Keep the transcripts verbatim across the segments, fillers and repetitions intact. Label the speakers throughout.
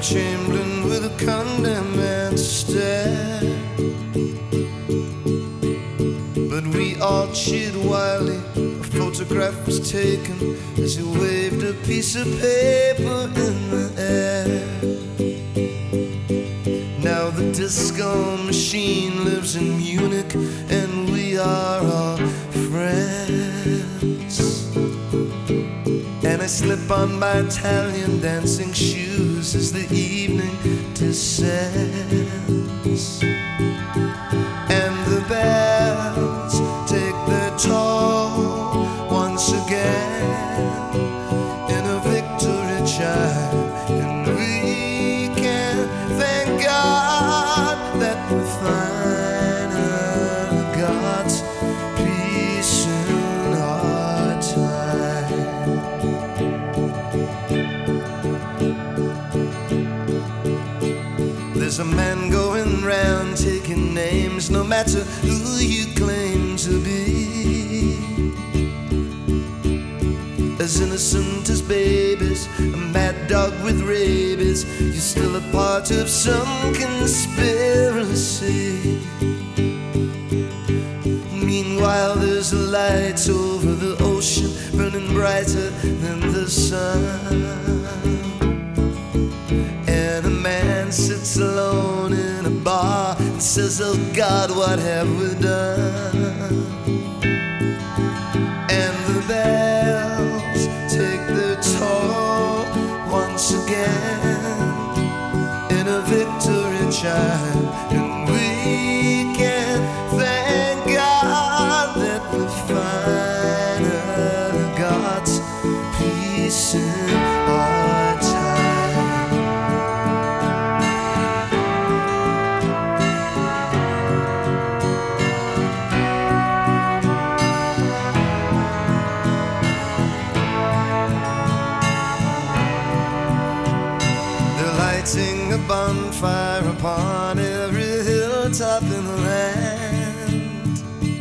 Speaker 1: Chamberlain with a condemned man to stare. But we all cheered wildly. A photograph was taken as he waved a piece of paper in the air. Now the disco machine lives in Munich, and we are all friends. And I slip on my Italian dancing shoes as the evening descends. And the bells take their toll once again in a victory chime. And we can thank God that we finally got peace in our time. There's a man going round taking names, no matter who you claim to be. As innocent as babies, a mad dog with rabies, you're still a part of some conspiracy. Meanwhile there's a light over the ocean, burning brighter than the sun. And a man sits alone in a bar and says, oh God, what have we done? And the bells take their toll once again in a victory chime. And we can thank God that we finally got peace in our time. Lighting a bonfire upon every hilltop in the land.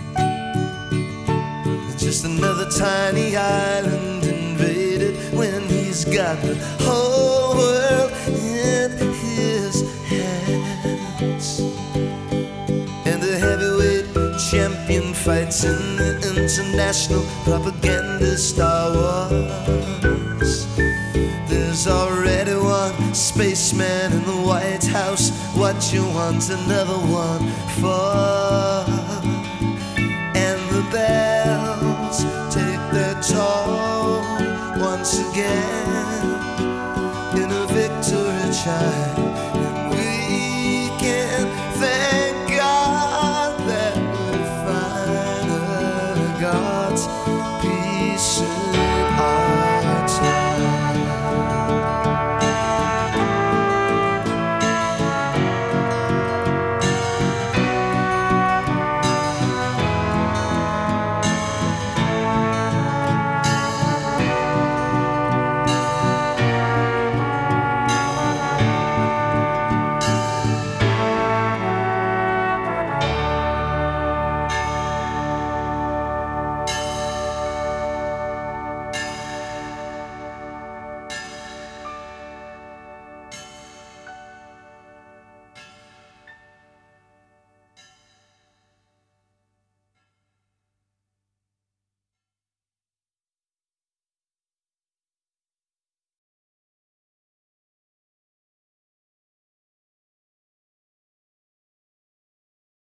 Speaker 1: It's just another tiny island invaded when he's got the whole world in his hands. And the heavyweight champion fights in the international propaganda Star Wars. There's already one spaceman in the White House. What you want another one for? And the bells take their toll once again in a victory chime.